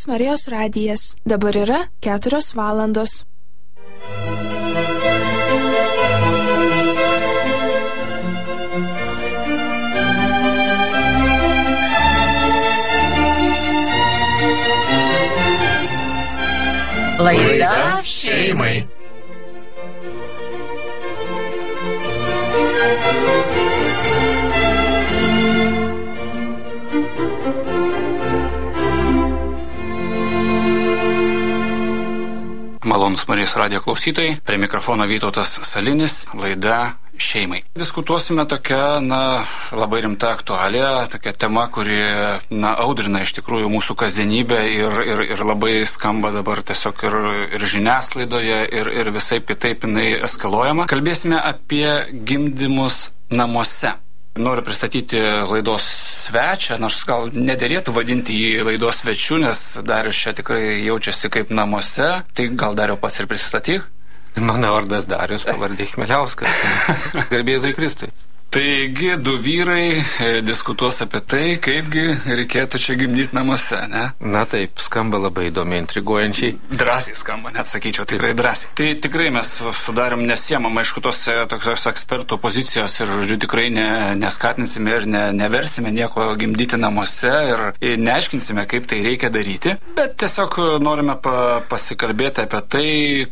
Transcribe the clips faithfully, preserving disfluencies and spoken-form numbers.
Malonūs Marijos radijas. Dabar yra keturios valandos. Laida šeimai. Malonūs Marijos radijo klausytojai, prie mikrofono Vytautas Salinis, laida šeimai. Diskutuosime tokia, na, labai rimta aktualija, tokia tema, kuri, na, audrina iš tikrųjų mūsų kasdienybę ir, ir, ir labai skamba dabar tiesiog ir, ir žiniasklaidoje, ir, ir visaip kitaip jinai eskaluojama. Kalbėsime apie gimdymus namuose. Noriu pristatyti laidos svečią, nors gal nederėtų vadinti jį laidos svečiu, nes Darius čia tikrai jaučiasi kaip namuose. Tai gal Dariau pats ir prisistatyk? Mano vardas Darius, pavardė Chmeliauskas. Garbė Jėzui Kristui. Taigi, du vyrai diskutuos apie tai, kaipgi reikėtų čia gimdyti namuose, ne? Na taip, skamba labai įdomiai, intriguojančiai. Drąsiai skamba, net sakyčiau, tikrai drąsiai. Tai tikrai mes sudarėm nesiemam, aišku, tos tokios ekspertų pozicijos ir, žodžiu, tikrai ne, neskatinsime ir ne, neversime nieko gimdyti namuose ir, ir neaiškinsime, kaip tai reikia daryti, bet tiesiog norime pa, pasikalbėti apie tai,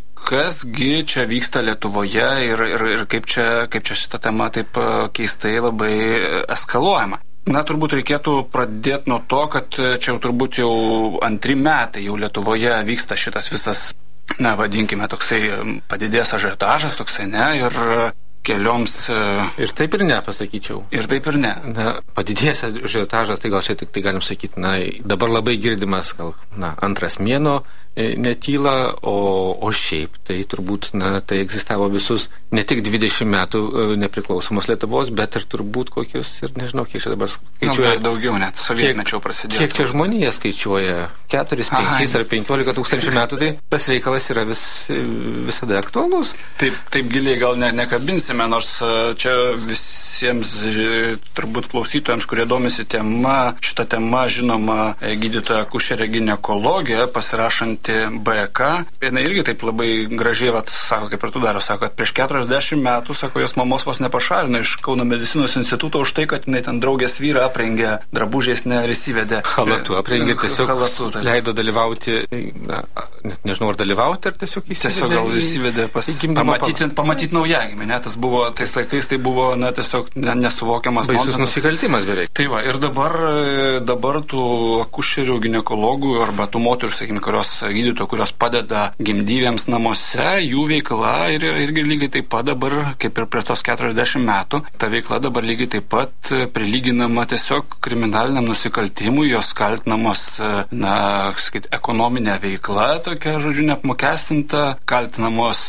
kasgi čia vyksta Lietuvoje ir, ir, ir kaip, čia, kaip čia šita tema taip keistai labai eskaluojama. Na, turbūt reikėtų pradėti nuo to, kad čia jau turbūt jau antri metai jau Lietuvoje vyksta šitas visas, na, vadinkime, toksai padidėjęs ažiotažas, toksai, ne, ir kelioms... Ir taip ir ne, pasakyčiau. Ir taip ir ne. Na, padidėjęs ažiotažas, tai gal čia tik tai galim sakyti, na, dabar labai girdimas, gal, na, antras mėnuo netyla, o, o šiaip tai turbūt, na, tai egzistavo visus ne tik dvidešimt metų nepriklausomos Lietuvos, bet ir turbūt kokius, ir nežinau, kiek čia dabar skaičiuoja. Nu, daugiau net, sovietmečiau prasidėjo. Kiek čia žmonija skaičiuoja? Keturis, penkis ar penkiolika tūkstančių metų, tai tas reikalas yra vis, visada aktualus. Taip, taip giliai gal ne, nekabinsime, nors čia visiems turbūt klausytojams, kurie domisi tema, šita tema žinoma gydytoja akušerė ginekologė, pasirašant B K. Jis irgi taip labai gražiai, vat, sako, kaip ir tu Dariau, sako, kad prieš keturiasdešimt metų, sako, jos mamos vos nepašalino iš Kauno medicinos instituto už tai, kad jinai ten draugės vyrą aprengė, drabužiais neįsivedė. Halatu aprengė, tiesiog halatu, leido dalyvauti, na, net nežinau, ar dalyvauti, ar tiesiog įsivedė. Tiesiog gal įsivedė pas, pamatyti, pamatyti naujagimį, ne, tas buvo, tais laikais tai buvo, na, tiesiog nesuvokiamas baisus nusikaltimas beveik. Tai va, ir dabar, dabar tų akušerių, ginekologų arba tų moterų, sakykim, kurios gydytojų, kurios padeda gimdyvėms namuose, jų veikla ir, irgi lygiai taip pat dabar, kaip ir prie tos keturiasdešimt metų, ta veikla dabar lygiai taip pat prilyginama tiesiog kriminaliniam nusikaltimui, jos kaltinamos, na, sakyt, ekonominė veikla, tokia, žodžiu, neapmokestinta, kaltinamos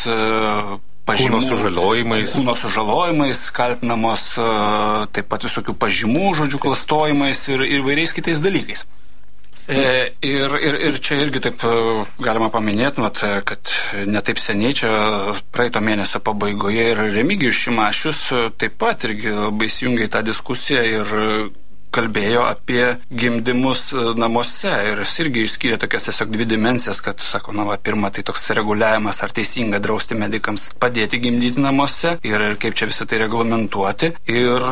pažymų, kūno sužalojimais, kūno sužalojimais, kaltinamos taip pat visokių pažymų, žodžiu, klastojimais ir, ir vairiais kitais dalykais. E, ir, ir, ir čia irgi taip galima paminėti, vat, kad netaip seniai čia praeito mėnesio pabaigoje ir Remigijus Šimašius taip pat irgi labai įsijungė į tą diskusiją ir kalbėjo apie gimdymus namuose ir jis irgi išskyrė tokias tiesiog dvi dimensijas, kad, sako, na, va, pirma, tai toks reguliavimas, ar teisinga drausti medikams padėti gimdyti namuose ir kaip čia visą tai reglamentuoti ir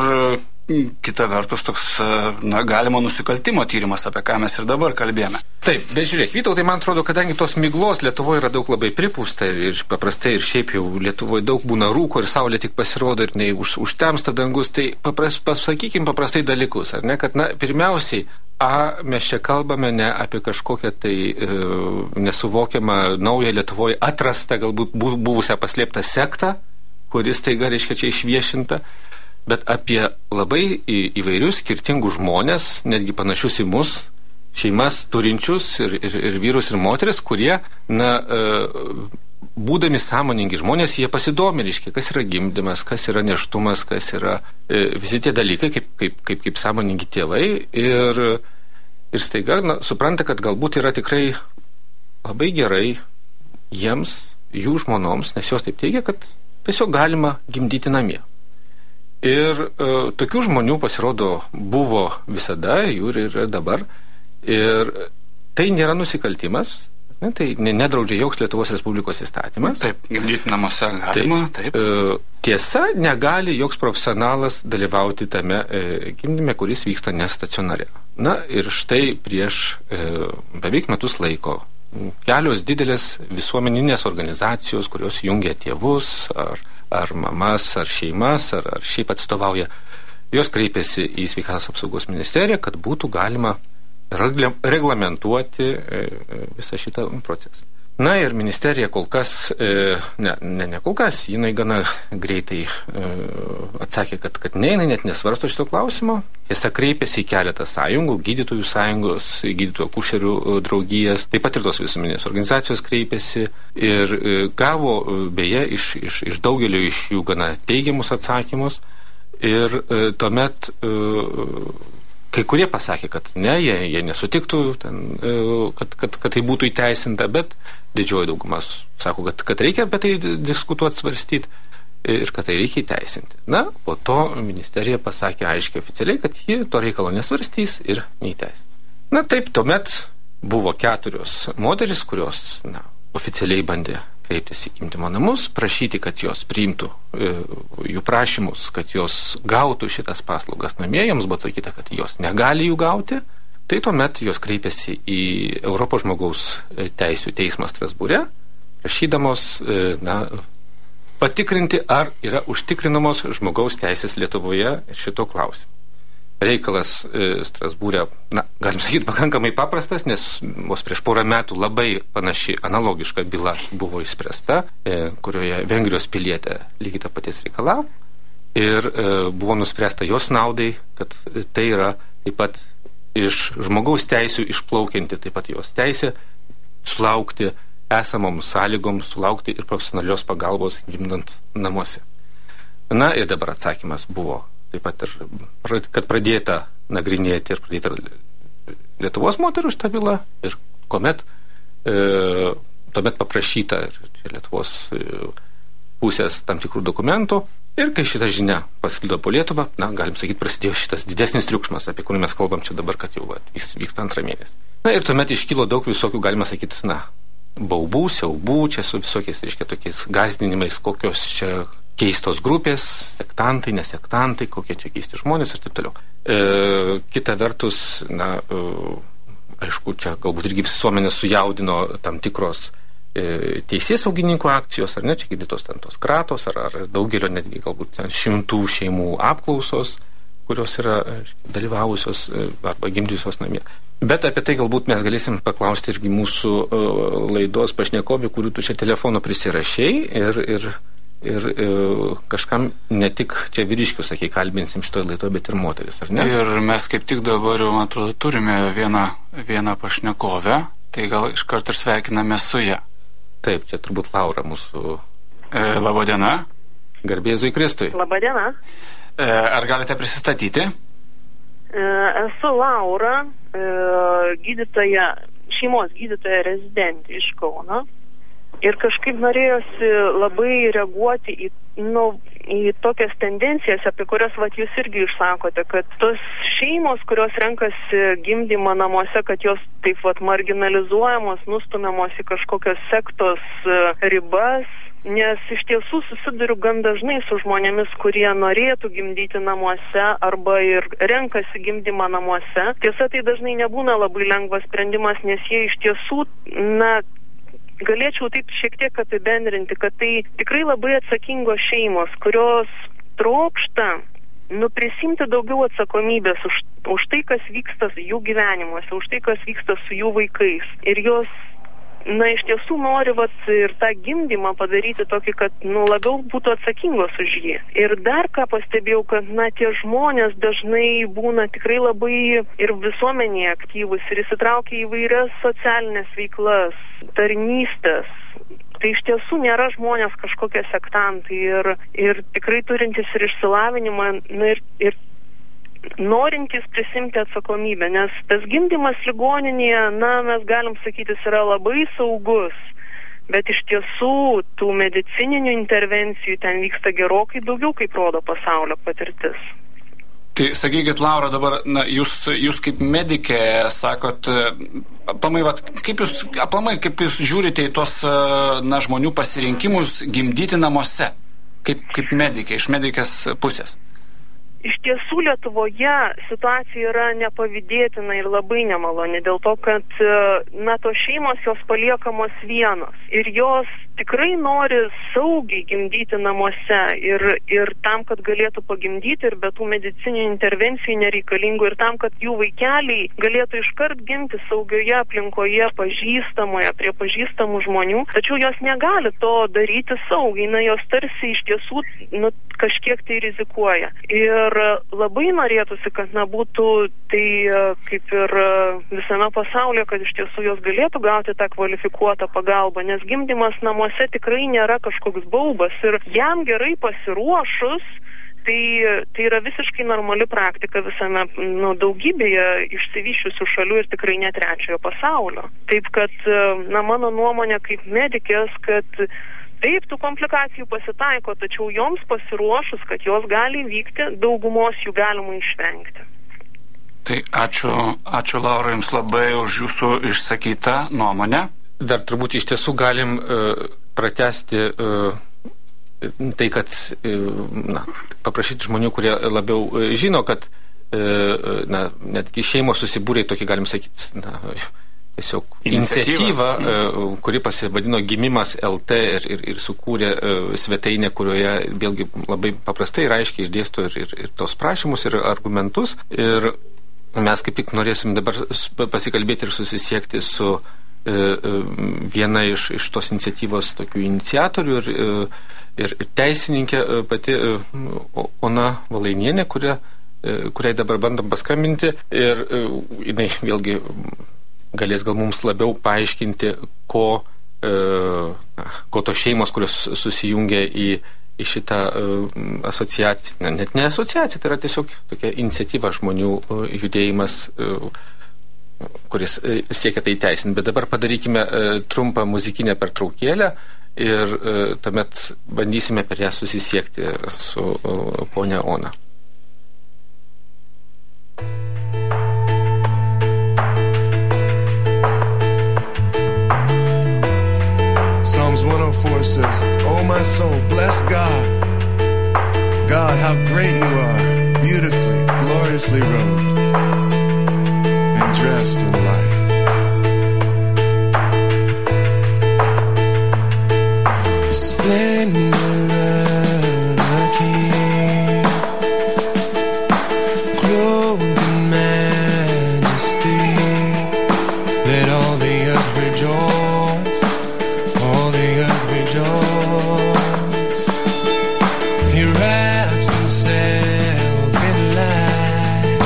kita vertus toks, na, galimo nusikaltimo tyrimas, apie ką mes ir dabar kalbėjome. Taip, bet žiūrėk, Vytautai, man atrodo, kadangi tos miglos Lietuvoje yra daug labai pripūsta ir paprastai ir šiaip jau Lietuvoje daug būna rūko ir saulė tik pasirodo ir nei už, užtemsta dangus, tai papras, pasakykim paprastai dalykus, ar ne, kad, na, pirmiausiai, A, mes čia kalbame ne apie kažkokią tai e, nesuvokiamą naują Lietuvoje atrastą, galbūt buvusią paslėptą sektą, kuris taiga, reiškia, čia išviešinta, bet apie labai į, įvairius skirtingus žmonės, netgi panašius į mus, šeimas turinčius ir, ir, ir vyrus ir moteris, kurie, na, e, būdami sąmoningi žmonės, jie pasidomi, reiškia, kas yra gimdymas, kas yra nėštumas, kas yra e, visi tie dalykai, kaip, kaip, kaip, kaip sąmoningi tėvai ir, ir staiga, na, supranta, kad galbūt yra tikrai labai gerai jiems, jų žmonoms, nes jos taip teigia, kad tiesiog galima gimdyti namie. Ir e, tokių žmonių pasirodo buvo visada, jų yra dabar. Ir tai nėra nusikaltimas. Ne, tai nedraudžia joks Lietuvos Respublikos įstatymas. Taip, gimdyti namuose galima. Taip. Taip. Tiesa, negali joks profesionalas dalyvauti tame e, gimdyme, kuris vyksta nestacionare. Na ir štai prieš e, beveik metus laiko kelios didelės visuomeninės organizacijos, kurios jungia tėvus, ar, ar mamas, ar šeimas, ar, ar šiaip atstovauja, jos kreipėsi į Sveikatos apsaugos ministeriją, kad būtų galima reglamentuoti visą šitą procesą. Na ir ministerija kol kas, ne, ne, ne kol kas, jinai gana greitai atsakė, kad, kad ne, jinai net nesvarsto šito klausimo. Tiesa, kreipėsi į keletą sąjungų, gydytojų sąjungos, gydytojų akušerių draugijas, taip pat ir tos visuomeninės organizacijos kreipėsi ir gavo beje iš, iš, iš daugelio iš jų gana teigiamus atsakymus ir tuomet kai kurie pasakė, kad ne, jie, jie nesutiktų, ten, kad, kad, kad tai būtų įteisinta, bet didžioji daugumas sako, kad, kad reikia apie tai diskutuoti, svarstyti ir kad tai reikia įteisinti. Na, po to ministerija pasakė aiškiai oficialiai, kad ji to reikalo nesvarstys ir neįteisins. Na taip, tuomet buvo keturios moteris, kurios na, oficialiai bandė kreiptis į gimdymo namus, prašyti, kad jos priimtų e, jų prašymus, kad jos gautų šitas paslaugas namie, joms buvo atsakyta, kad jos negali jų gauti, tai tuomet jos kreipėsi į Europos žmogaus teisių teismą Strasbūre, prašydamos e, na, patikrinti, ar yra užtikrinamos žmogaus teisės Lietuvoje šito klausimu. Reikalas e, Strasbūre, na, galim sakyti, pakankamai paprastas, nes vos prieš porą metų labai panaši analogiška byla buvo išspręsta, e, kurioje Vengrijos pilietė lygiai tą paties reikalavo ir e, buvo nuspręsta jos naudai, kad tai yra taip pat iš žmogaus teisių išplaukianti taip pat jos teisė sulaukti esamoms sąlygoms, sulaukti ir profesionalios pagalbos gimdant namuose. Na ir dabar atsakymas buvo taip pat ir, kad pradėta nagrinėti ir pradėta Lietuvos moterų šitą bylą ir kuomet e, tuomet paprašyta čia Lietuvos e, pusės tam tikrų dokumentų ir kai šita žinia pasklido po Lietuvą, na, galim sakyti, prasidėjo šitas didesnis triukšmas, apie kurį mes kalbam čia dabar, kad jau va, vyksta antrą mėnesį. Na ir tuomet iškilo daug visokių, galima sakyti, na, baubų, siaubų, čia su visokiais, reiškia, tokiais gąsdinimais, kokios čia keistos grupės, sektantai, nesektantai, kokie čia keisti žmonės ir taip toliau. E, kita vertus, na, e, aišku, čia galbūt irgi visuomenė sujaudino tam tikros e, teisėsaugininkų akcijos, ar ne, čia gydytos ten tos kratos, ar, ar daugelio netgi galbūt ten šimtų šeimų apklausos, kurios yra dalyvavusios arba gimdžiusios namie. Bet apie tai galbūt mes galėsim paklausti irgi mūsų uh, laidos pašnekovį, kurių tu čia telefono prisirašei ir, ir, ir, ir kažkam ne tik čia vyriškių, sakai, kalbinsim šitoje laidoje, bet ir moteris, ar ne? Ir mes kaip tik dabar jau, man atrodo, turime vieną, vieną pašnekovę, tai gal iškart ir sveikiname su ją. Taip, čia turbūt Laura mūsų. E, Labą dieną. Garbė Jėzui Kristui. Labą dieną. E, ar galite prisistatyti? Esu Laura, gydytoja, šeimos gydytoja rezidentė iš Kauno ir kažkaip norėjosi labai reaguoti į, nu, į tokias tendencijas, apie kurias vat, jūs irgi išsakote, kad tos šeimos, kurios renkasi gimdymą namuose, kad jos taip vat, marginalizuojamos, nustumiamos į kažkokios sektos ribas. Nes iš tiesų susiduriu gan dažnai su žmonėmis, kurie norėtų gimdyti namuose arba ir renkasi gimdymą namuose. Tiesa, tai dažnai nebūna labai lengvas sprendimas, nes jie iš tiesų, na, galėčiau taip šiek tiek apibendrinti, kad tai tikrai labai atsakingos šeimos, kurios trokšta nu, prisimti daugiau atsakomybės už, už tai, kas vyksta jų gyvenimuose, už tai, kas vyksta su jų vaikais. Ir jos na, iš tiesų nori vat, ir tą gimdymą padaryti tokį, kad nu, labiau būtų atsakingos už jį. Ir dar ką pastebėjau, kad na, tie žmonės dažnai būna tikrai labai ir visuomenėje aktyvus ir įsitraukia į vairias socialinės veiklas, tarnystės. Tai iš tiesų nėra žmonės kažkokie sektantai ir, ir tikrai turintys ir išsilavinimą na, ir, ir norintys prisimti atsakomybę, nes tas gimdymas ligoninėje, na, mes galim sakyti, jis yra labai saugus, bet iš tiesų tų medicininių intervencijų ten vyksta gerokai daugiau, kaip rodo pasaulio patirtis. Tai sakykit, Laura, dabar, na, jūs, jūs kaip medikė sakot, aplamai, vat, kaip jūs, aplamai, kaip jūs žiūrite į tos, na, žmonių pasirinkimus gimdyti namuose, kaip, kaip medikė, iš medikės pusės? Iš tiesų Lietuvoje situacija yra nepavydėtina ir labai nemaloni dėl to, kad, na, tos šeimos jos paliekamos vienos ir jos tikrai nori saugiai gimdyti namuose ir, ir tam, kad galėtų pagimdyti ir be tų medicininių intervencijų nereikalingų ir tam, kad jų vaikeliai galėtų iškart gimti saugioje aplinkoje, pažįstamoje, prie pažįstamų žmonių, tačiau jos negali to daryti saugiai, na, jos tarsi iš tiesų, nu, kažkiek tai rizikuoja. Ir labai norėtųsi, kad, na, būtų tai kaip ir visame pasaulyje, kad iš tiesų jos galėtų gauti tą kvalifikuotą pagalbą, nes gimdymas namuose tikrai nėra kažkoks baubas ir jam gerai pasiruošus, tai, tai yra visiškai normali praktika visame, nu, daugybėje išsivysčiusių šalių ir tikrai ne trečiojo pasaulio. Taip kad, na, mano nuomonė kaip medikės, kad taip, tų komplikacijų pasitaiko, tačiau joms pasiruošus, kad jos gali vykti, daugumos jų galima išvengti. Tai ačiū, ačiū Laura Jums labai už Jūsų išsakytą nuomonę. Dar turbūt iš tiesų galim uh, pratęsti uh, tai, kad uh, na, paprašyti žmonių, kurie labiau uh, žino, kad uh, na, netgi šeimos susibūrė tokį, galim sakyti, na, tiesiog iniciatyva, mm. kuri pasivadino Gimimas L T ir, ir, ir sukūrė svetainę, kurioje vėlgi labai paprastai ir aiškiai išdėsto ir, ir, ir tos prašymus, ir argumentus. Ir mes kaip tik norėsim dabar pasikalbėti ir susisiekti su e, viena iš, iš tos iniciatyvos tokių iniciatorių ir, ir teisininkė pati Ona Valainienė, kuria, kuriai dabar bandom paskambinti. Ir jinai vėlgi galės gal mums labiau paaiškinti, ko, e, ko tos šeimos, kurios susijungia į, į šitą e, asociaciją, net ne asociacija, tai yra tiesiog tokia iniciatyva žmonių judėjimas, e, kuris e, siekia tai teisinti. Bet dabar padarykime e, trumpą muzikinę pertraukėlę ir e, tuomet bandysime per ją susisiekti su e, ponia Ona. Psalms one oh four says, "Oh my soul, bless God. God, how great you are, beautifully, gloriously robed and dressed in light." The splendor of a king, clothed in majesty, let all the earth rejoice. All the earth rejoice. He wraps himself in light,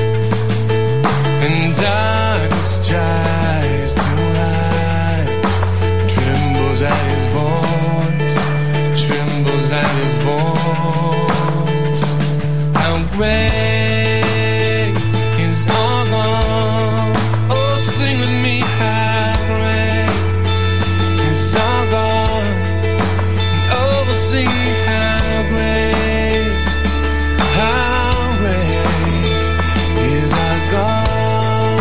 and darkness tries to hide. Trembles at his voice, trembles at his voice. How great is our God? Oh, sing with me, how great is our God, and oh, we'll sing how great, how great is our God.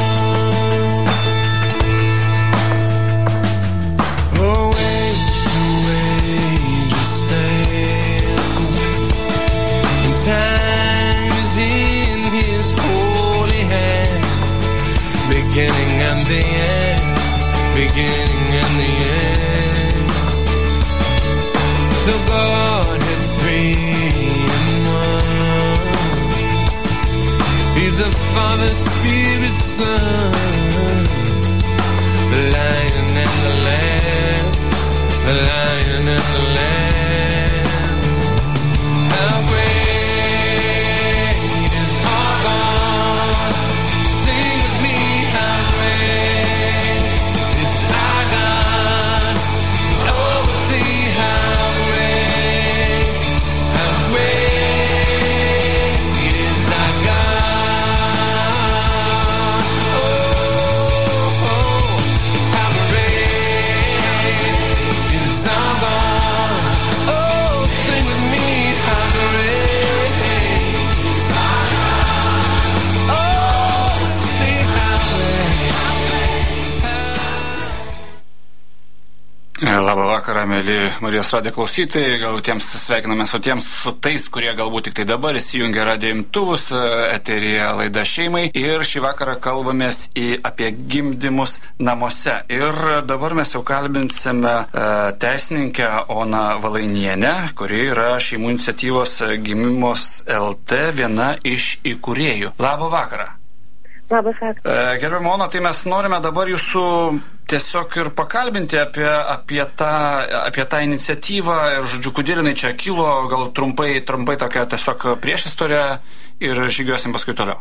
Oh, age to age stands, and time is in His holy hands, beginning and the end, beginning and the end. The Godhead three in one. He's the Father, Spirit, Son, the Lion and the Lamb, the Lion and the Lamb. How great is our God? Sing with me, how great is our God. Oh, we'll see how great, how great is our God. Oh, oh, how great is our God. Labą vakarą, mėly Marijos radijo klausytojai, gal tiems sveikiname su tiems, su tais, kurie galbūt tik tai dabar įsijungia radijo imtuvus, eteryje laida Šeimai, ir šį vakarą kalbamės į, apie gimdymus namuose. Ir dabar mes jau kalbinsime teisininkę Oną Valainienę, kuri yra Šeimų iniciatyvos Gimimos L T viena iš įkūrėjų. Labą vakarą. Labas vakaras. Gerbiama Ona, tai mes norime dabar jūsų tiesiog ir pakalbinti apie, apie, tą, apie tą iniciatyvą ir, žodžiu, kodėl jinai čia kilo, gal trumpai, trumpai tokia tiesiog priešistorė ir žygiuosim paskui toliau.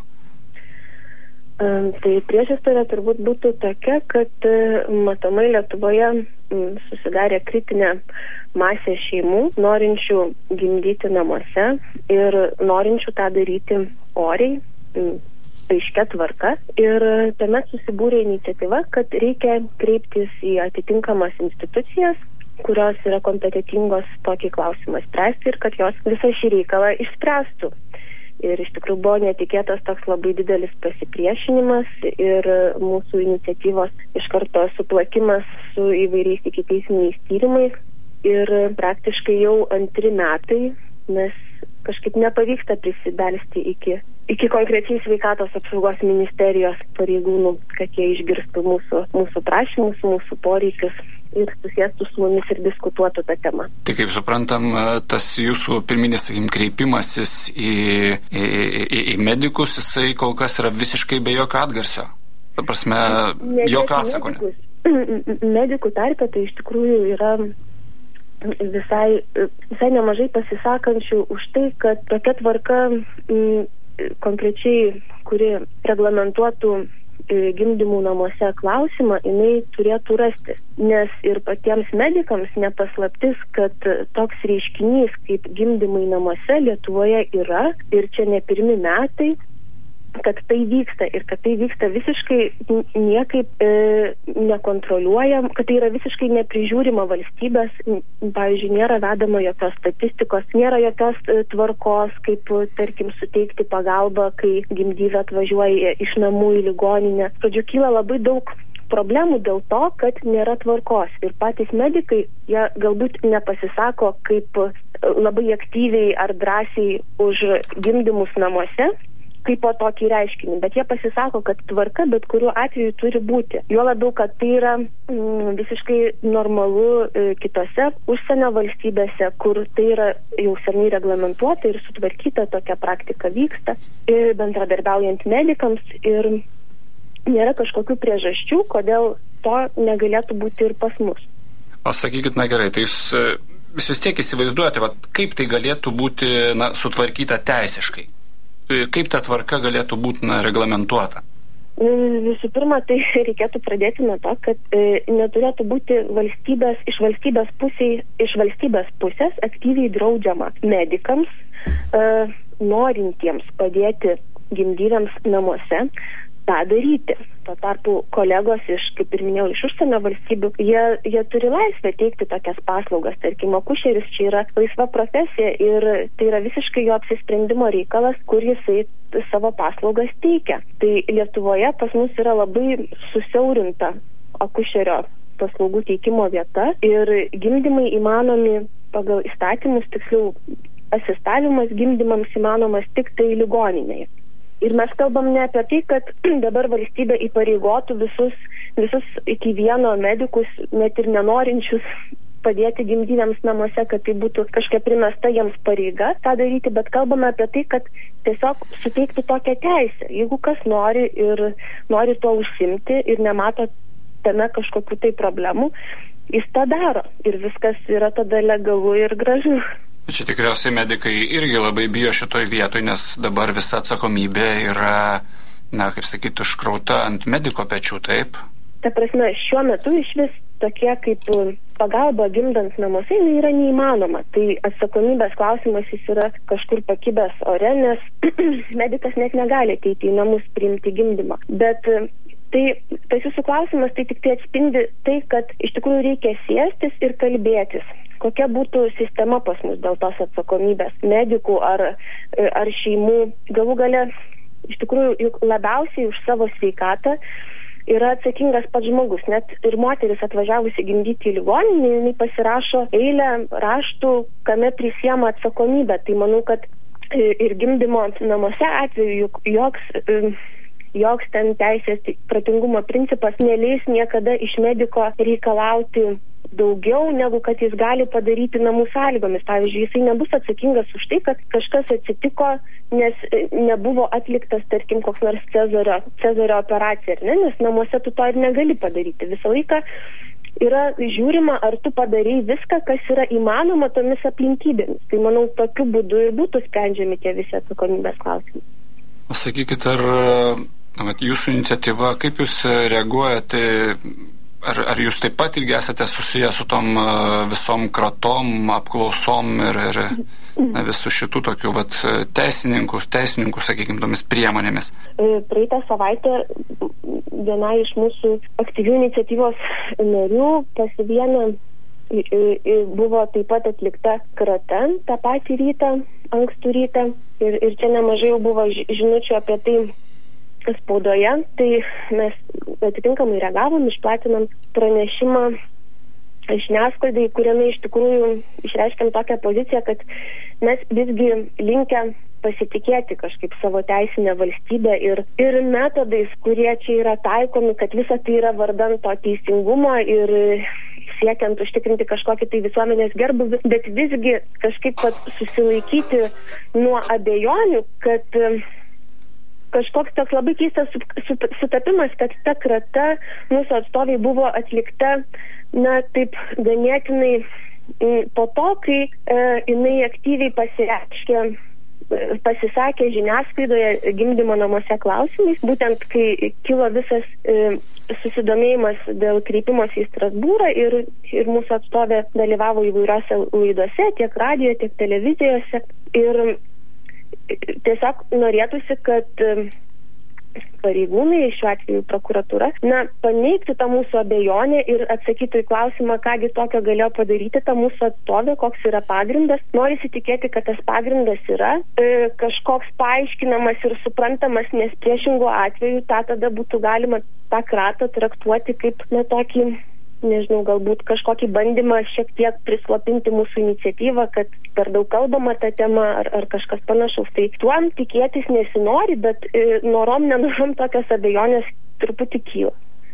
Um, tai priešistorė turbūt būtų tokia, kad matomai Lietuvoje susidarė kritinė masė šeimų, norinčių gimdyti namuose ir norinčių tą daryti oriai, aiškia tvarka, ir tuomet susibūrė iniciatyva, kad reikia kreiptis į atitinkamas institucijas, kurios yra kompetitingos tokį klausimą spręsti ir kad jos visą šį reikalą išspręstų. Ir iš tikrųjų buvo netikėtas toks labai didelis pasipriešinimas ir mūsų iniciatyvos iš karto suplakimas su įvairiais ikiteisminiais tyrimais, ir praktiškai jau antri metai mes kažkaip nepavyksta prisibelsti iki, iki konkrečiai sveikatos apsaugos ministerijos pareigūnų, kad jie išgirstų mūsų, mūsų prašymus, mūsų poreikius ir susėstų su mumis ir diskutuotų tą temą. Tai kaip suprantam, tas jūsų pirminis, sakykim, kreipimasis į, į, į, į medikus, jisai kol kas yra visiškai be jokio atgarsio. Ta prasme, jokio atsako. Medikų tarpe tai iš tikrųjų yra visai, visai nemažai pasisakančių už tai, kad tokia tvarka m, konkrečiai, kuri reglamentuotų gimdymų namuose klausimą, jinai turėtų rastis. Nes ir patiems medikams nepaslaptis, kad toks reiškinys kaip gimdymai namuose Lietuvoje yra, ir čia ne pirmi metai, kad tai vyksta ir kad tai vyksta visiškai niekaip e, nekontroliuojam, kad tai yra visiškai neprižiūrima valstybės, pavyzdžiui, nėra vedama jokios statistikos, nėra jokios e, tvarkos, kaip, tarkim, suteikti pagalbą, kai gimdyvė atvažiuoja iš namų į ligoninę. Žodžiu, kyla labai daug problemų dėl to, kad nėra tvarkos. Ir patys medikai, jie galbūt nepasisako kaip labai aktyviai ar drąsiai už gimdymus namuose, kaip po tokį reiškinį, bet jie pasisako, kad tvarka bet kuriuo atveju turi būti. Jo labiau, kad tai yra mm, visiškai normalu e, kitose užsienio valstybėse, kur tai yra jau seniai reglamentuota ir sutvarkyta, tokia praktika vyksta, ir bendradarbiaujant medikams, ir nėra kažkokių priežasčių, kodėl to negalėtų būti ir pas mus. O sakykit, na gerai, tai jūs vis, vis tiek įsivaizduojate, va, kaip tai galėtų būti na, sutvarkyta teisiškai? Kaip ta tvarka galėtų būti na, reglamentuota? Visų pirma, tai reikėtų pradėti nuo to, kad e, neturėtų būti valstybės, iš valstybės pusės, iš valstybės pusės aktyviai draudžiama medikams, e, norintiems padėti gimdyvėms namuose, tą daryti. Tuo tarpu kolegos iš, kaip ir minėjau, iš užsienio valstybių, jie, jie turi laisvę teikti tokias paslaugas. Tarkim, akušeris čia yra laisva profesija ir tai yra visiškai jo apsisprendimo reikalas, kur jisai savo paslaugas teikia. Tai Lietuvoje pas mus yra labai susiaurinta akušerio paslaugų teikimo vieta ir gimdymai įmanomi pagal įstatymus, tiksliau asistavimas gimdymams įmanomas tik tai ligoninėje. Ir mes kalbam ne apie tai, kad dabar valstybė įpareigotų visus, visus iki vieno medikus, net ir nenorinčius padėti gimdyvėms namuose, kad tai būtų kažkokia primesta jiems pareiga tą daryti, bet kalbame apie tai, kad tiesiog suteikti tokią teisę. Jeigu kas nori ir nori tuo užsimti ir nemato tame kažkokių tai problemų, jis tą daro ir viskas yra tada legalu ir gražu. Čia tikriausiai medikai irgi labai bijo šitoj vietoj, nes dabar visa atsakomybė yra, na, kaip sakyti, užkrauta ant mediko pečių, taip? Ta prasme, šiuo metu iš vis tokie kaip pagalba gimdant namuose yra neįmanoma. Tai atsakomybės klausimas jis yra kažkur pakibęs ore, nes medikas net negali ateiti į namus priimti gimdymą. Bet tai tas jūsų klausimas tai tik tai atspindi tai, kad iš tikrųjų reikia sėstis ir kalbėtis. Kokia būtų sistema pas mus dėl tos atsakomybės medikų ar, ar šeimų. Galų gale, iš tikrųjų, juk labiausiai už savo sveikatą yra atsakingas pats žmogus. Net ir moteris atvažiavusi gimdyti į ligoninę, jinai pasirašo eilę raštų, kame prisiema atsakomybę. Tai manau, kad ir gimdymo namuose atveju joks, joks ten teisės protingumo principas neleis niekada iš mediko reikalauti daugiau, negu kad jis gali padaryti namų sąlygomis. Pavyzdžiui, jisai nebus atsakingas už tai, kad kažkas atsitiko, nes nebuvo atliktas, tarkim, koks nors Cezario, Cezario operacija, ne? Nes namuose tu to ir negali padaryti. Visą laiką yra žiūrima, ar tu padarei viską, kas yra įmanoma tomis aplinkybėmis. Tai, manau, tokiu būdu ir būtų sprendžiami tie visi atsakomybės klausimai. O sakykit, ar na, jūsų iniciatyva, kaip jūs reaguojate, ar, ar jūs taip pat irgi esate susiję su tom visom kratom, apklausom ir, ir na, visų šitų tokių vat, teisininkus, teisininkų, sakykime, tomis priemonėmis? Praeitą savaitę viena iš mūsų aktyvių iniciatyvos narių pasivienė buvo taip pat atlikta krata tą patį rytą, ankstų rytą. Ir, ir čia nemažai jau buvo žinučių apie tai spaudoje. Tai mes atitinkamai reagavom, išplatinom pranešimą žiniasklaidai, kuriame iš tikrųjų išreiškiam tokią poziciją, kad mes visgi linkę pasitikėti kažkaip savo teisinę valstybę ir, ir metodais, kurie čia yra taikomi, kad visa tai yra vardan to teisingumo ir siekiant užtikrinti kažkokį tai visuomenės gerbuvį, bet visgi kažkaip pat susilaikyti nuo abejonių, kad kažkoks toks labai keistas sutapimas, kad ta krata mūsų atstoviai buvo atlikta, na, taip ganėtinai po to, kai e, jinai aktyviai pasireiškė, pasisakė žiniasklaidoje gimdymo namuose klausimais, būtent kai kilo visas e, susidomėjimas dėl kreipimosi į Strasbūrą ir, ir mūsų atstovė dalyvavo įvairiose laidose, tiek radijoje, tiek televizijose. Ir tiesiog norėtųsi, kad pareigūnai, šiuo atveju prokuratūra, na, paneigti tą mūsų abejonę ir atsakytų į klausimą, kągi tokio galėjo padaryti tą mūsų atstovė, koks yra pagrindas. Norisi tikėti, kad tas pagrindas yra e, kažkoks paaiškinamas ir suprantamas, nes priešingų atveju tą tada būtų galima tą kratą traktuoti kaip, na, tokį, nežinau, galbūt kažkokį bandymą šiek tiek prislopinti mūsų iniciatyvą, kad per daug kalbama tą temą ar, ar kažkas panašaus. Tai tuom tikėtis nesinori, bet e, norom, nenorom tokios abejonės truputį kyla.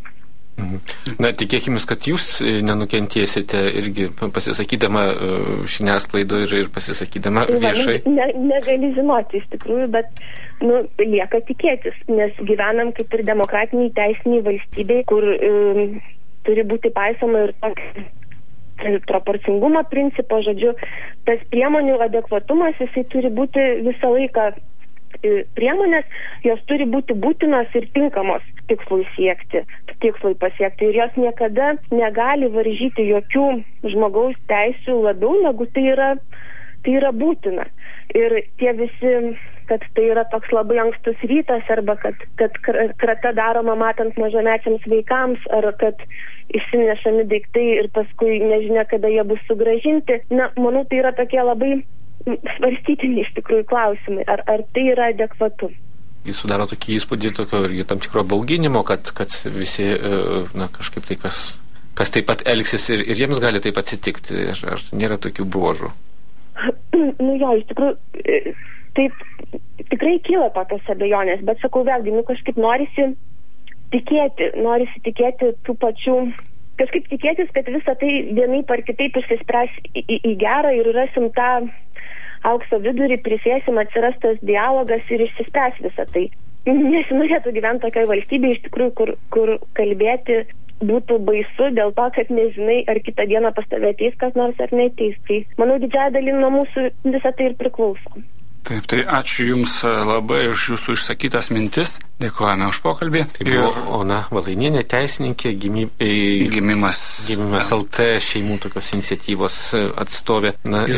Na, tikėkime, kad jūs nenukentėsite irgi pasisakydama žiniasklaidoje ir, ir pasisakydama viešai. Ne, negali žinoti iš tikrųjų, bet nu, lieka tikėtis, nes gyvenam kaip ir demokratiniai teisiniai valstybei, kur e, turi būti paisoma ir tokio proporcingumo principo, žodžiu, tas priemonių adekvatumas, jisai turi būti visą laiką priemonės, jos turi būti būtinos ir tinkamos tikslui siekti, tikslui pasiekti. Ir jos niekada negali varžyti jokių žmogaus teisių labiau, negu tai yra, tai yra būtina. Ir tie visi, kad tai yra toks labai ankstus rytas, arba kad, kad krata daroma matant mažamečiams vaikams, ar kad išsinešami daiktai ir paskui nežinia, kada jie bus sugrąžinti. Na, manau, tai yra tokie labai svarstytini iš tikrųjų klausimai. Ar, ar tai yra adekvatu? Jis sudaro tokį įspūdį, tokio irgi tam tikro bauginimo, kad, kad visi, na, kažkaip tai kas, kas taip pat elgsis ir, ir jiems gali taip atsitikti. Ar, ar nėra tokių bruožų? Nu jo, iš tikrųjų, taip tikrai kyla tokios abejonės, bet sakau vėlgi, nu kažkaip norisi tikėti, norisi tikėti tų pačių, kažkaip tikėtis, kad visa tai vienaip ar kitaip išsispręs į, į, į gerą ir rasim tą aukso vidurį, prisėsim, atsiras tas dialogas ir išsispręs visą tai. Nesinorėtų gyventi tokioj valstybėje, iš tikrųjų, kur, kur kalbėti būtų baisu dėl to, kad nežinai, ar kitą dieną pas tave ateis kas nors ar neateis. Tai, manau, didžiąją dalį nuo mūsų visą tai ir priklauso. Taip, tai ačiū Jums labai už Jūsų išsakytas mintis. Dėkojame už pokalbį. Tai buvo ir Ona Valainienė, teisininkė, gimy, e, gimimas, gimimas L T šeimų tokios iniciatyvos atstovė. Na, ir,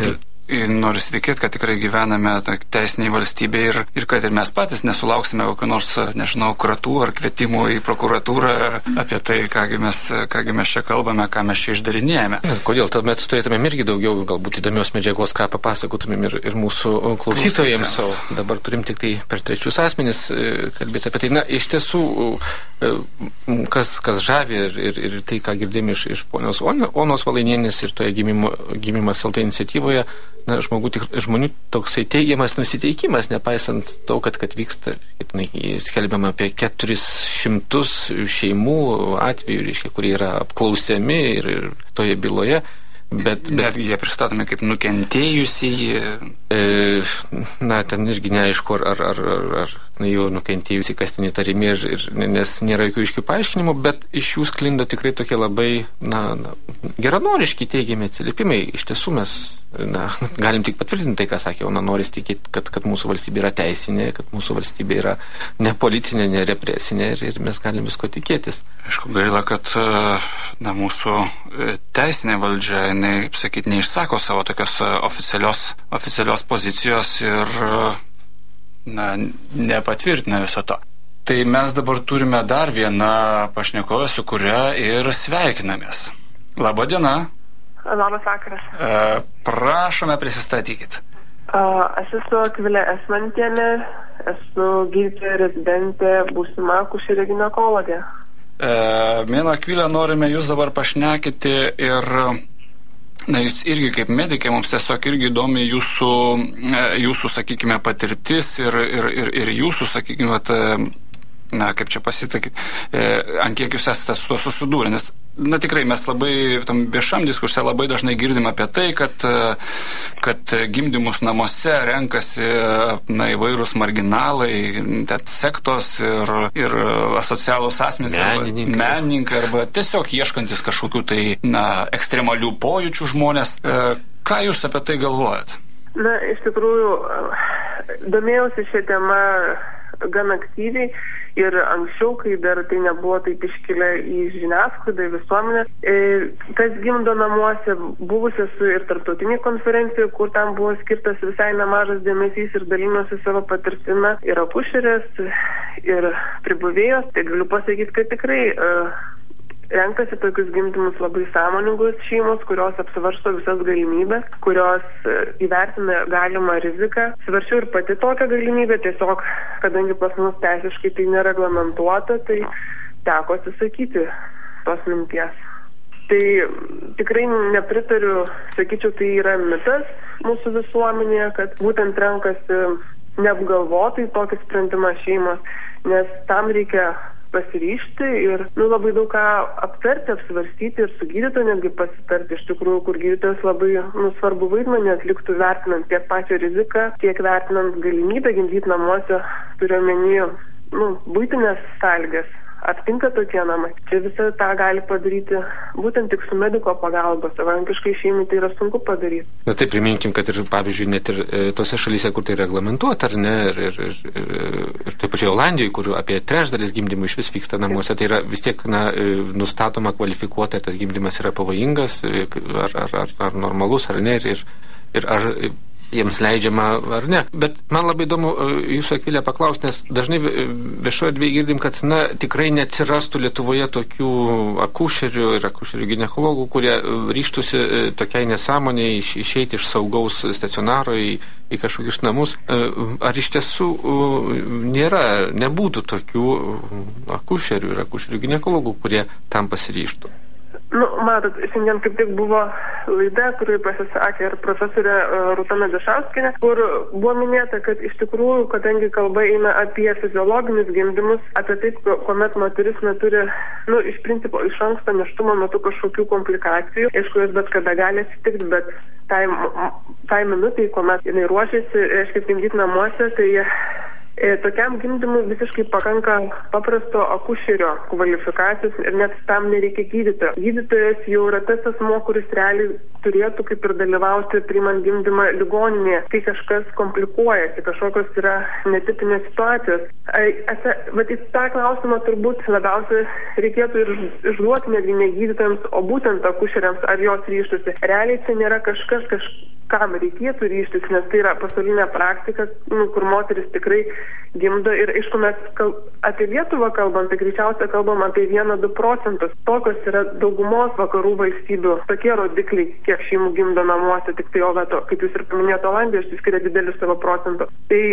noriu įsitikėti, kad tikrai gyvename teisiniai valstybėje ir, ir kad ir mes patys nesulauksime kokio nors, nežinau, kratų ar kvietimų į prokuratūrą apie tai, kągi mes, kągi mes čia kalbame, ką mes čia išdarinėjame. Na, kodėl tuomet turėtumėm irgi daugiau galbūt įdomios medžiagos, ką papasakotumėm ir, ir mūsų klausytojams, o dabar turim tik tai per trečius asmenis kalbėti apie tai. Na, iš tiesų, kas, kas žavi ir, ir, ir tai, ką girdėjome iš, iš ponios Onos Valainienės ir toje gimimo, gimimas L T iniciatyvoje, na, žmogų, tik, žmonių toksai teigiamas nusiteikimas, nepaisant to, kad, kad vyksta, skelbiama apie keturis šimtus šeimų atvejų, reiškia, kurie yra apklausiami ir, ir toje byloje. Bet, bet Net jie pristatomi kaip nukentėjusieji. E, na, ten irgi neaišku, ar, ar, ar, ar na, jau nukentėjusiai, kas ten įtarimi, ir, ir, nes nėra jokių iškių paaiškinimų, bet iš jų sklinda tikrai tokie labai, na, na geranoriški teigiami atsiliepimai. Iš tiesų mes, na, galim tik patvirtinti tai, ką sakė Ona, noris tikėti, kad, kad mūsų valstybė yra teisinė, kad mūsų valstybė yra ne policinė, ne represinė ir, ir mes galim visko tikėtis. Aišku, gaila, kad na, mūsų teisinė valdžia, jinai, kaip sakyti, neišsako savo tokios oficialios, oficialios pozicijos ir na, nepatvirtina viso to. Tai mes dabar turime dar vieną pašnekovę, su kuria ir sveikinamės. Labą dieną. Labas vakaras. E, prašome, prisistatykit. Aš esu Akvilė Esmantienė, esu gydytoja rezidentė, būsima akušerė ginekologė. E, Mėla Akvilė, norime jūs dabar pašnekyti ir na, jūs irgi kaip medikė, mums tiesiog irgi įdomi jūsų, jūsų sakykime, patirtis ir, ir, ir, ir jūsų, sakykime, na, kaip čia pasitakyti, ant kiek jūs esate su to susidūrę, nes, na, tikrai mes labai, tam viešam diskurse labai dažnai girdim apie tai, kad, kad gimdymus namuose renkasi, na, įvairūs marginalai, net sektos ir, ir asocialūs asmenys, menininkai. Arba, menininkai arba tiesiog ieškantis kažkokių tai, na, ekstremalių pojūčių žmonės. Ką jūs apie tai galvojat? Na, iš tikrųjų, domėjausi šią temą gan aktyviai ir anksčiau, kai dar tai nebuvo taip iškilę į žiniasklaidą, į visuomenę. Kas gimdo namuose, buvusi esu ir tarptautiniai konferencijai, kur tam buvo skirtas visai nemažas dėmesys ir dalinosi savo patirtimi ir akušerės, ir pribuvėjos. Tai galiu pasakyti, kad tikrai uh, renkasi tokius gimdymus labai sąmoningos šeimos, kurios apsvarsto visas galimybės, kurios įvertina galimą riziką. Svaršiau ir pati tokią galimybę, tiesiog, kadangi pas mus teisiškai tai nereglamentuota, tai teko atsisakyti tos minties. Tai tikrai nepritariu, sakyčiau, tai yra mitas mūsų visuomenėje, kad būtent renkasi neapgalvotai tokį sprendimą šeimos, nes tam reikia pasiryšti ir nu, labai daug ką aptarti, apsvarstyti ir su gydytoju netgi pasitarti, iš tikrųjų, kur gydytojas labai nu, svarbu vaidmenį atliktų vertinant tiek pačią riziką, tiek vertinant galimybę gimdyti namuose, turiu omeny nu, būtinės sąlygas. Aptinka tokie namai. Čia visą tą gali padaryti būtent tik su mediko pagalba. Savarankiškai šeimai tai yra sunku padaryti. Na tai priminkim, kad ir, pavyzdžiui, net ir e, tose šalyse, kur tai reglamentuota, ar ne, ir, ir, ir, ir taip pačiai Olandijoje, kur apie trečdalis gimdymų iš vis vyksta namuose, tai yra vis tiek na, nustatoma kvalifikuota, tas gimdymas yra pavojingas, ar, ar, ar, ar normalus, ar ne, ir, ir ar jiems leidžiama ar ne. Bet man labai įdomu jūsų, Akvilė, paklausti, nes dažnai viešoje erdvėje girdim, kad na, tikrai neatsirastų Lietuvoje tokių akušerių ir akušerių ginekologų, kurie ryžtųsi tokiai nesąmoniai išeiti iš saugaus stacionaro į, į kažkokius namus. Ar iš tiesų nėra, nebūtų tokių akušerių ir akušerių ginekologų, kurie tam pasiryžtų? Nu, matot, šiandien kaip tik buvo laida, kurioje pasisakė ir profesorė Rūta Nadišauskienė, kur buvo minėta, kad iš tikrųjų, kadangi kalba eina apie fiziologinius gimdymus, apie tai, kuomet moteris neturi, nu, iš principo, iš anksto nėštumo metu kažkokių komplikacijų, aišku, jos bet kada gali atsitikti, bet tai, tai minutai, kuomet jinai ruošiasi, reiškia, gimdyti namuose, tai E, tokiam gimdymui visiškai pakanka paprasto akušerio kvalifikacijos ir net tam nereikia gydytojo. Gydytojas jau yra tas asmuo, kuris realiai turėtų kaip ir dalyvauti priimant gimdymą ligoninėje, kai kažkas komplikuojasi, kažkokios yra netipinės situacijos. Bet į tą klausimą turbūt labiausiai reikėtų ir išduoti netgi ne gydytojams, o būtent akušeriams, ar jos ryštusi. Realiai čia nėra kažkas, kaž, kam reikėtų ryštis, nes tai yra pasaulinė praktika, nu, kur moteris tikrai gimdo ir, aišku, mes kal... apie Lietuvą kalbam, tai greičiausiai kalbam apie vieną du procentus. Tokios yra daugumos vakarų valstybių, tokie rodikliai, kiek šeimų gimdo namuose, tik tai, o veto, kaip jūs ir paminėjote, Olandija išsiskiria dideliu savo procentu. Tai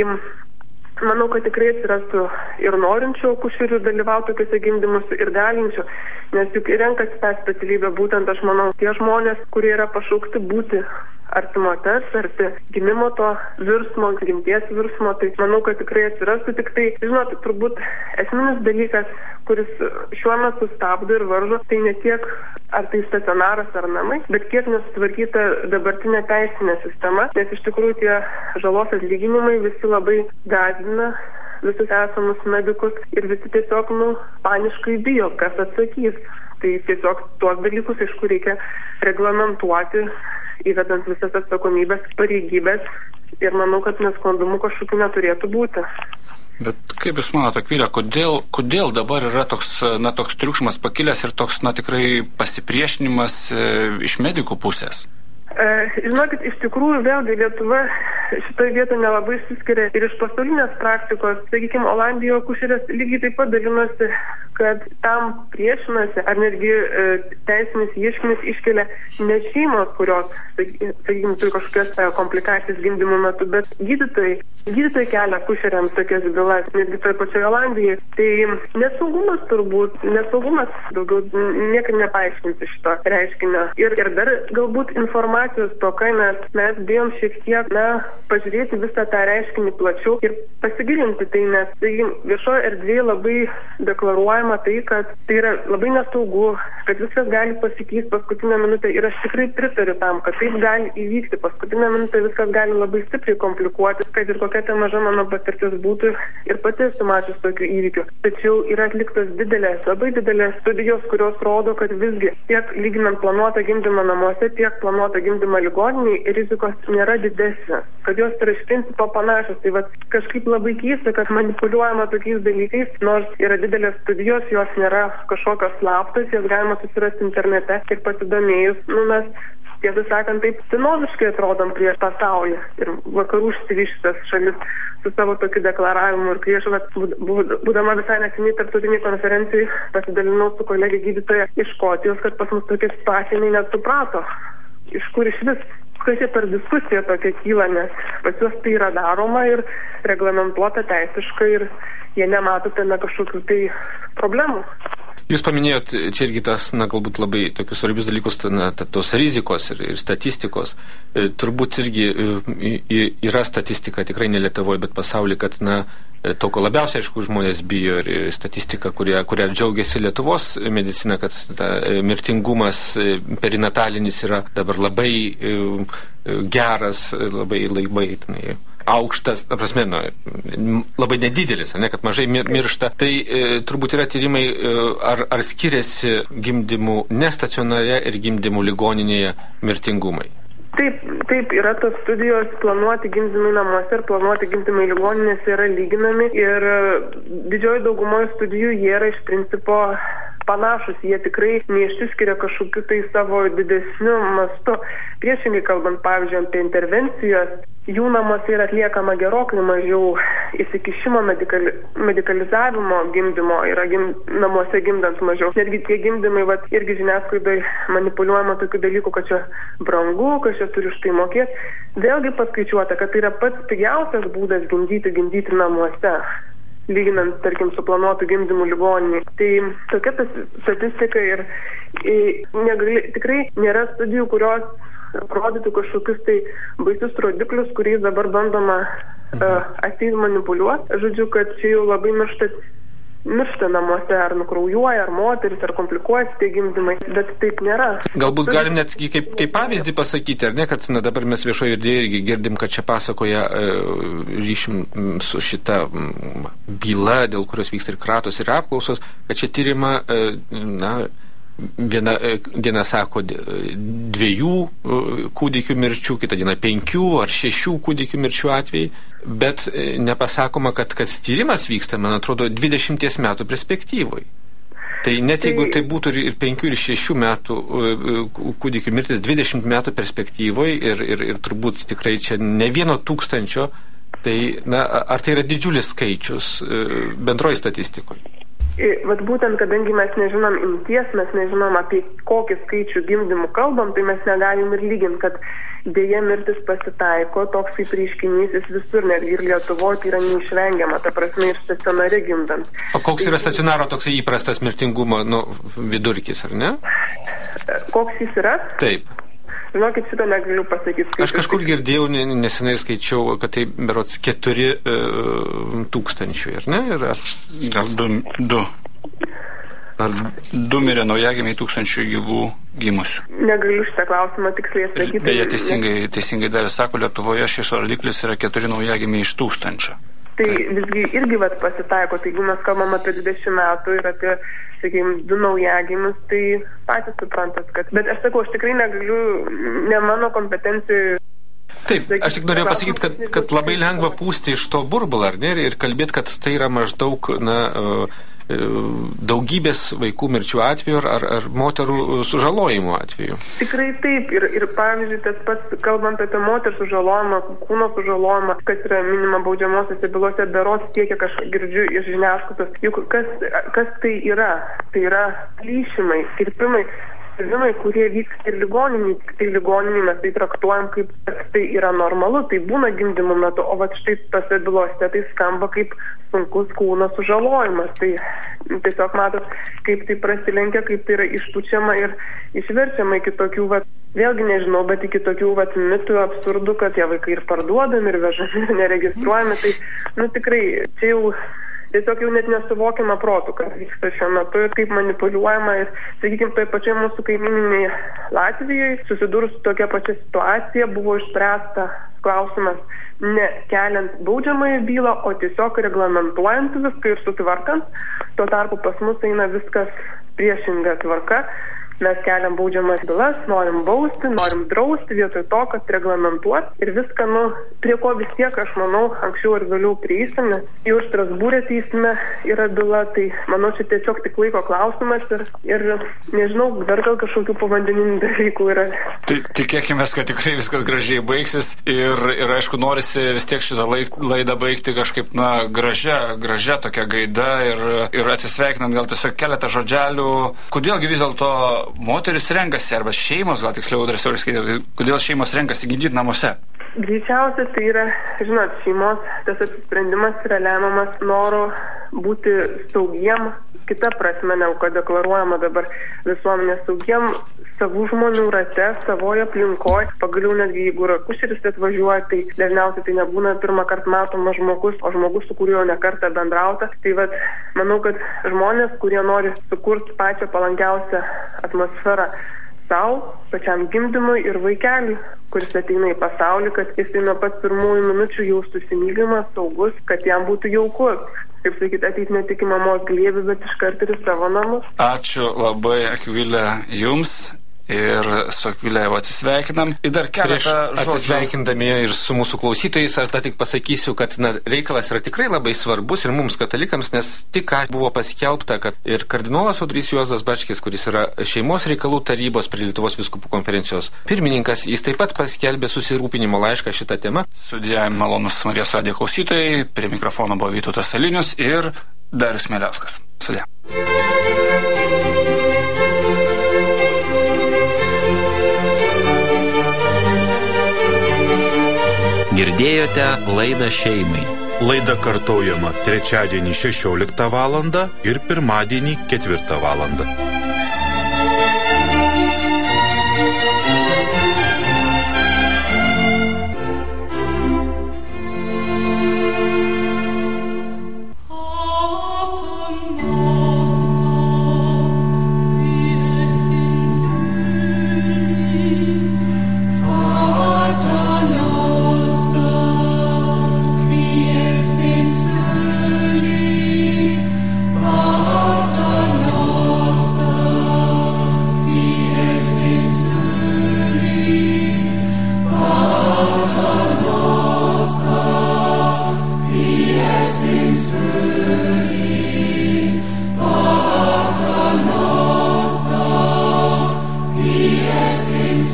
manau, kad tikrai atsirastų ir norinčių akušerių dalyvauti tokiuose gimdymuose ir galinčių, nes juk renkasi tą specialybę būtent, aš manau, tie žmonės, kurie yra pašaukti būti arti moters, arti gimimo to virsmo, gimties virsmo, tai manau, kad tikrai atsirastų, tik tai, žinot, turbūt esminis dalykas, kuris šiuo metu stabdo ir varžo, tai ne tiek ar tai stacionaras ar namai, bet kiek nesutvarkyta dabartinė teisinė sistema, nes iš tikrųjų tie žalos atlyginimai visi labai gąsdina visus esamus medikus ir visi tiesiog, nu, paniškai bijo, kas atsakys. Tai tiesiog tuos dalykus, iš kur reikia reglamentuoti, įvedant visas atsakomybės, pareigybės ir manau, kad nesklandumų kažkokių neturėtų būti. Bet kaip Jūs manote, Akvilė, kodėl, kodėl dabar yra toks, na, toks triukšmas pakilęs ir toks, na, tikrai pasipriešinimas e, iš medikų pusės? E, žinokit, iš tikrųjų vėlgi Lietuva šitoje vietoje nelabai išsiskiria ir iš pasaulinės praktikos, sakykime, Olandijoje akušerės lygiai taip pat dalinosi, kad tam priešinasi, ar netgi e, teisinis ieškinis iškelia ne šeimos, kurios, sakykime, turi kažkokias e, komplikacijas gimdymo metu, bet gydytojai. Gydytojai kelia akušeriams tokias bylas, netgi toje pačioje Olandijoje. Tai nesaugumas turbūt, nesaugumas daugiau niekam nepaaiškinti šito reiškinio. Ir, ir dar galbūt informacijos tokai, nes mes bijom šiek tiek, na, pažiūrėti visą tą reiškinį plačiau ir pasigilinti tai, nes tai viešoje erdvėje labai deklaruojama tai, kad tai yra labai nesaugu, kad viskas gali pasikeisti paskutinę minutę ir aš tikrai pritariu tam, kad taip gali įvykti. Paskutinę minutę viskas gali labai stipriai komplikuoti, kad ir kokia ta maža mano patirtis būtų ir pati esu mačius tokių įvykių. Tačiau yra atliktas didelės, labai didelės studijos, kurios rodo, kad visgi tiek lyginant planuotą gimdymą namuose, tiek planuotą gimdymą ligoninėje rizikos nėra didesnės, kad jos yra iš principo panašios. Tai va, kažkaip labai keista, kad manipuliuojama tokiais dalykais, nors yra didelės studijos, jos nėra kažkokios slaptos, jas galima susirasti internete ir pasidomėjus, nu mes tiesą sakant, taip senoviškai atrodom prieš pasaulį ir vakarų išsivyščiusias šalis su savo tokiu deklaravimu. Ir kai aš, būdama visai neseniai tarptautiniai konferencijai, pasidalinau su kolegė gydytoja iš Škotijos, kad pas mus tokia situacija net suprato, iš kur iš vis, kas čia per diskusiją tokia kyla, nes pas juos tai yra daroma ir reglamentuota teisiškai ir jie nemato tame kažkokių tai problemų. Jūs paminėjot čia irgi tas, na, galbūt labai tokius svarbius dalykus, na, tos rizikos ir, ir statistikos. E, turbūt irgi e, yra statistika, tikrai ne Lietuvoje, bet pasaulyje, kad, na, to, ko labiausiai, aišku, žmonės bijo ir, ir statistika, kuria, kuria džiaugiasi Lietuvos medicina, kad ta, mirtingumas perinatalinis yra dabar labai e, geras, labai labai, labai aukštas, ta prasme, nu, labai nedidelis, ne, kad mažai miršta. Tai e, turbūt yra tyrimai, e, ar, ar skiriasi gimdymų nestacionare ir gimdymų ligoninėje mirtingumai. Taip, taip, yra tos studijos, planuoti gimdymai namuose ir planuoti gimdymai ligoninėse yra lyginami ir didžioji daugumoje studijų jie yra iš principo panašus, jie tikrai neišsiskiria kažkokiu tai savo didesniu mastu. Priešingai kalbant, pavyzdžiui, apie intervencijos, jų namuose yra atliekama gerokai mažiau įsikišimo medikali, medikalizavimo gimdymo, yra gim, namuose gimdant mažiau. Netgi tie gimdymai, vat, irgi žiniasklaidai manipuliuojama tokių dalykų, kad čia brangu, kad čia turi už tai mokėti. Vėlgi paskaičiuota, kad tai yra pats pigiausias būdas gimdyti, gimdyti namuose, lyginant, tarkim, su planuotų gimdymų ligoninėje. Tai tokia statistika ir, ir negali, tikrai nėra studijų, kurios rodytų kažkokius tai baisius rodiklius, kuriais dabar bandoma uh, atseit manipuliuoti. Žodžiu, kad čia jau labai miršta, miršta namuose, ar nukraujuoja, ar moteris, ar komplikuojasi tie gimdymai, bet taip nėra. Galbūt galim net kaip, kaip pavyzdį pasakyti, ar ne, kad na, dabar mes viešoje erdvėje irgi girdim, kad čia pasakoja e, ryšim su šita m, byla, dėl kurios vyksta ir kratos, ir apklausos, kad čia tyrima, e, na, Viena diena sako dviejų kūdikių mirčių, kita diena penkių ar šešių kūdikių mirčių atvejai, bet nepasakoma, kad, kad tyrimas vyksta, man atrodo, dvidešimties metų perspektyvai. Tai net jeigu tai būtų ir penkių, ir šešių metų kūdikių mirtis dvidešimt metų perspektyvoje ir, ir, ir turbūt tikrai čia ne vieno tūkstančio, tai na, ar tai yra didžiulis skaičius bendroji statistikoje? Vat būtent, kadangi mes nežinom imties, mes nežinom apie kokį skaičių gimdymų kalbam, tai mes negalim ir lyginti, kad dėja mirtis pasitaiko, toks kaip reiškinys jis visur, netgi ir Lietuvoje tai yra neišvengiama, ta prasme ir stacionari gimdant. O koks yra stacionaro toksai įprastas mirtingumo nu, vidurkis, ar ne? Koks jis yra? Taip. Žinokit, šitą negaliu pasakyti. Aš kažkur girdėjau, nesenai skaičiau, kad tai berods keturi e, tūkstančiai, ar ne? Ir aš... Gal du. Du. Ar du mirė naujagimiai tūkstančių gyvų gimusių. Negaliu šitą klausimą tiksliai atsakyti. Beje, teisingai, teisingai dar sako, Lietuvoje šis rodiklis yra keturi naujagimiai iš tūkstančio. Tai visgi irgi vat pasitaiko, tai jeigu mes kalbam apie dvidešimt metų ir apie, sakykime, du naujagimius, tai patys suprantat, kad... Bet aš sakau, aš tikrai negaliu, ne mano kompetencijų... Taip, aš tik norėjau pasakyti, kad, kad labai lengva pūsti iš to burbulą, ar ne, ir kalbėti, kad tai yra maždaug, na, daugybės vaikų mirčių atveju ar, ar moterų sužalojimo atveju. Tikrai taip, ir, ir pavyzdžiui, tas pats, kalbant apie moterų sužalojimą, kūno sužalojimą, kas yra minima baudžiamosiose bylose, berods tiek, kiek aš girdžiu iš žiniasklaidos, juk kas, kas tai yra? Tai yra plyšimai, kirpimai, Žinai, kurie vyksta ir ligoninį, tai ligoninį mes tai traktuojam kaip tai yra normalu, tai būna gimdymo metu, o vat štai tose bylose tai skamba kaip sunkus kūno sužalojimas. Tai tiesiog matot, kaip tai prasilenkia, kaip tai yra išpučiama ir išverčiama iki tokių, vat, vėlgi nežinau, bet iki tokių vat, mitų, absurdų, kad tie vaikai ir parduodami, ir vežami, neregistruojami. Tai, nu tikrai, čia jau... Tiesiog jau net nesuvokiama protų, kas vyksta šiuo metu ir kaip manipuliuojama. Ir, sakykime, toje pačioje mūsų kaimyninėje Latvijoje susidūrus su tokia pačia situacija buvo išspręsta klausimas ne keliant baudžiamąją bylą, o tiesiog reglamentuojant viską ir sutvarkant. Tuo tarpu pas mus eina viskas priešinga tvarka. Mes keliam baudžiamas bylas, norim bausti, norim drausti vietoj to, kad reglamentuot ir viską, nu, prie ko vis tiek, aš manau, anksčiau ir vėliau prieisim, nes jau Strasbūre teisme yra byla, tai manau, čia tiesiog tik laiko klausimas ir, ir nežinau, dar gal kažkokių povandeninių dalykų yra. Tai tikėkime, kad tikrai viskas gražiai baigsis ir, ir aišku, norisi vis tiek šitą laidą baigti kažkaip, na, gražia, gražia tokia gaida ir, ir atsisveikinant gal tiesiog keletą žodžialių. Kodėlgi vis dėlto moteris renkasi, arba šeimos, gal tiksliau drąsiau skaityti, kodėl šeimos renkasi gimdyti namuose? Greičiausiai tai yra, žinot, šeimos tas apsisprendimas yra lemiamas noro būti saugiem, kita prasme, negu kad deklaruojama dabar visuomenė saugiem, savų žmonių rate, savoje aplinkoje. Pagaliau netgi jeigu yra akušeris atvažiuoja, tai dažniausiai tai nebūna pirmą kartą matomas žmogus, o žmogus, su kuriuo ne kartą bendrauta. Tai vat, manau, kad žmonės, kurie nori sukurti pačią palankiausią atmosferą savo, pačiam gimdymui ir vaikeliui, kuris ateina į pasaulį, kad jisai nuo pat pirmųjų minučių jaustųsi mylimas, saugus, kad jam būtų jauku. Kaip sakyti, ateit ne tik į mamos glėbį, bet iškart ir į savo namus. Ačiū labai, Akvilė, jums. Ir su Akvilė jau atsisveikinam. Ir dar keletą žodžių. Atsisveikindami ir su mūsų klausytojais, aš tą tik pasakysiu, kad na, reikalas yra tikrai labai svarbus ir mums katalikams, nes tik ką buvo paskelbta, kad ir kardinolas Audrys Juozas Bačkis, kuris yra šeimos reikalų tarybos prie Lietuvos vyskupų konferencijos pirmininkas, jis taip pat paskelbė susirūpinimo laišką šitą temą. Sudie malonus Marijos radijo klausytojai, prie mikrofono buvo Vytautas Salinius ir Darius Mieliauskas. Sudie. Girdėjote laidą šeimai. Laida kartojama trečiadienį šešioliktą valandą ir pirmadienį ketvirtą valandą. Nostra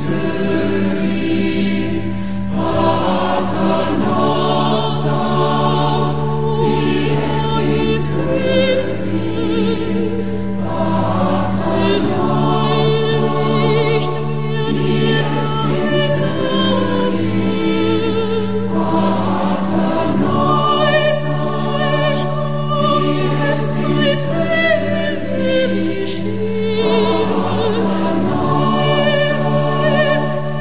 Thank you.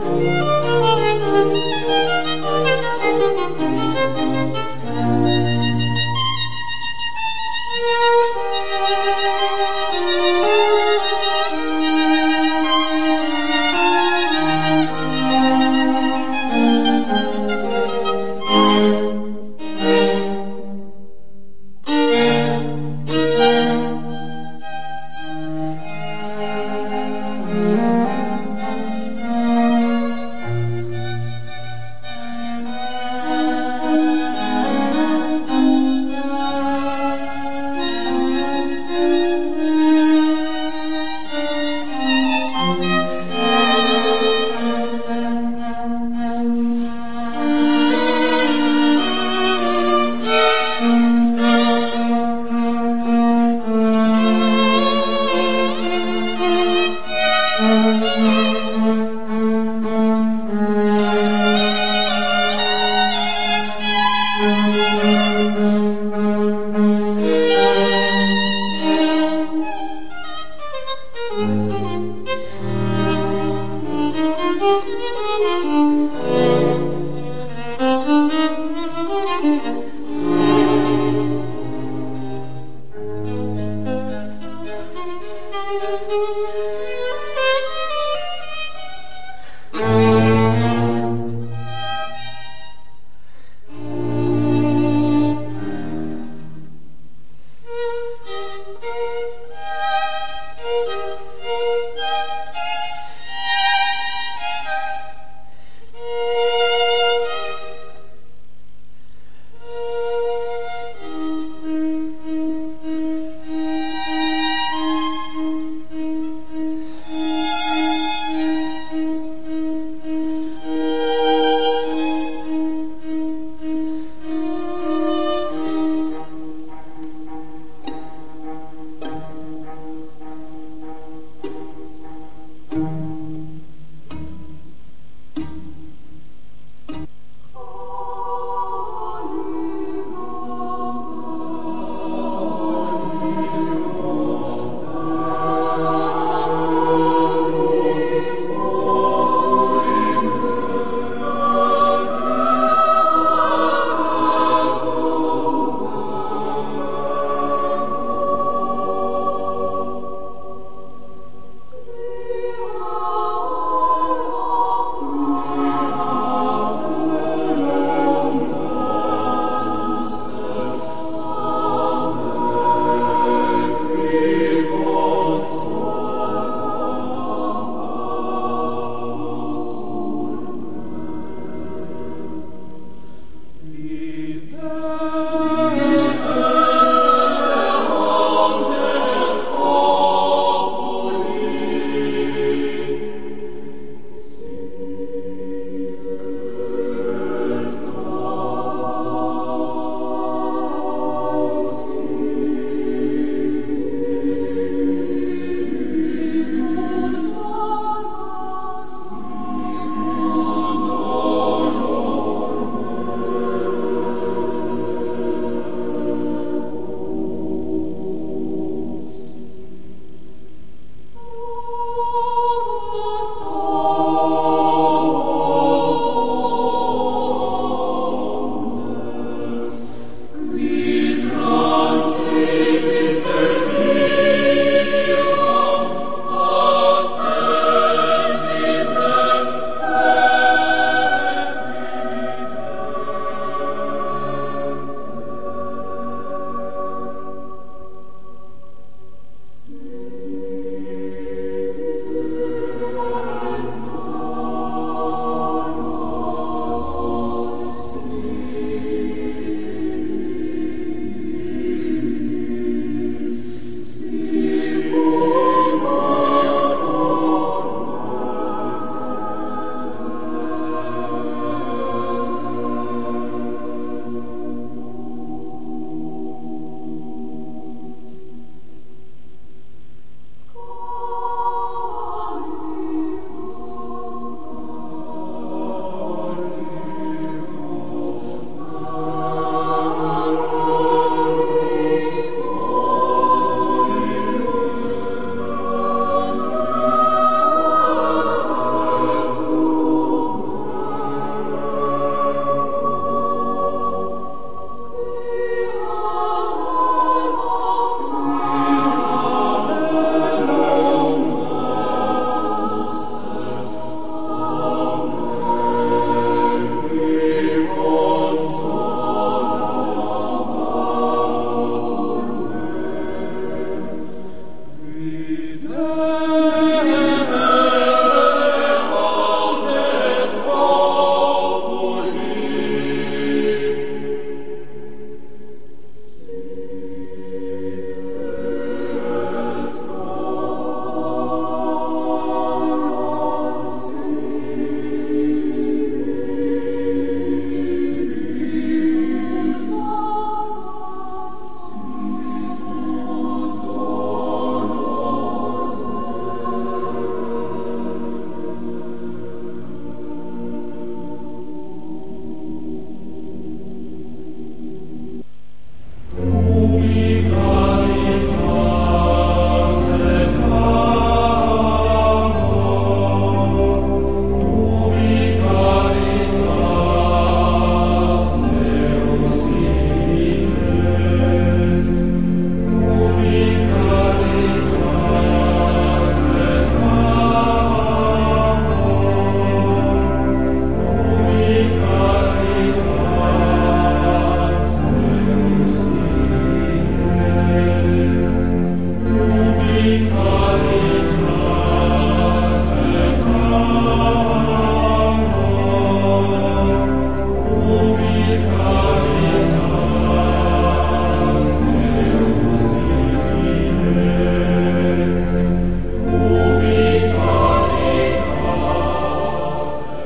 Amen.